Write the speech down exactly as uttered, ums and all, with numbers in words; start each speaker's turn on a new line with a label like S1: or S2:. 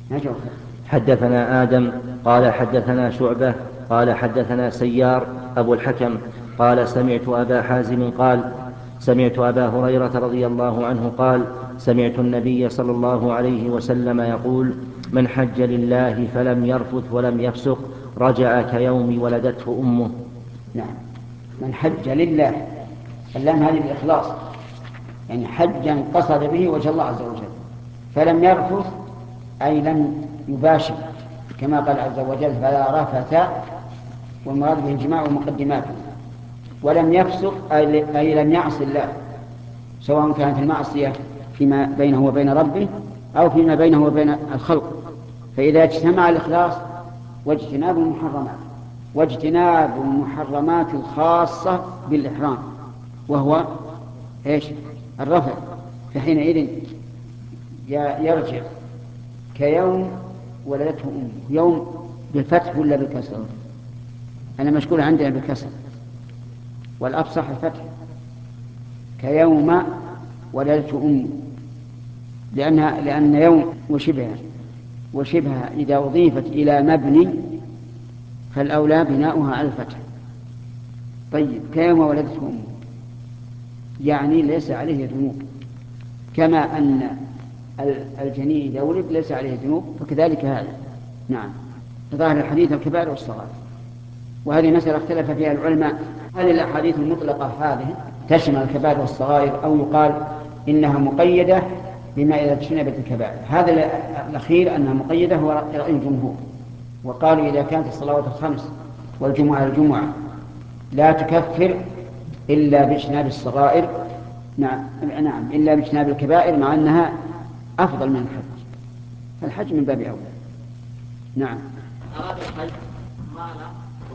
S1: حدثنا آدم قال حدثنا شعبة قال حدثنا سيار أبو الحكم قال سمعت أبا حازم قال سمعت أبا هريرة رضي الله عنه قال سمعت النبي صلى الله عليه وسلم يقول من حج لله فلم يرفث ولم يفسق رجع كيوم ولدته أمه.
S2: نعم، من حج لله، اللام هذه الإخلاص، يعني حجا قصد به وجه الله عز وجل، فلم يرفث أي لم يباشر كما قال عز وجل فلا رفث، والمراد به الجماع ومقدماته، ولم يفسق أي لم يعص الله، سواء كانت المعصية فيما بينه وبين ربه أو فيما بينه وبين الخلق. فإذا اجتمع الإخلاص واجتناب المحرمات واجتناب المحرمات الخاصة بالإحرام وهو إيش؟ الرفع، فحينئذ يرجع كيوم ولدته أمه. يوم بالفتح ولا بالكسر؟ أنا مشكول عندنا بالكسر والأفصح الفتح. كيوم ولدته أمه، لأنها لأن يوم وشبهها وشبهها إذا أضيفت إلى مبني فالأولى بناؤها على الفتح. طيب، كيوم ولدته أمه يعني ليس عليه ذنوب، كما أن الجنين إذا ولد ليس عليه ذنوب فكذلك هذا. نعم، ظاهر الحديث الكبائر والصغائر، وهذه مسألة اختلف فيها العلماء، هل الأحاديث المطلقة هذه تشمل الكبائر والصغائر أو يقال إنها مقيدة بما إذا اجتنبت الكبائر؟ هذا الأخير أنها مقيدة هو رأي الجمهور، وقالوا إذا كانت الصلوات الخمس والجمعة الجمعة لا تكفر إلا باجتناب الصغائر، نعم نعم إلا باجتناب الكبائر، مع أنها أفضل من الحج، الحج من باب أولى. نعم.
S3: أراد الحج قال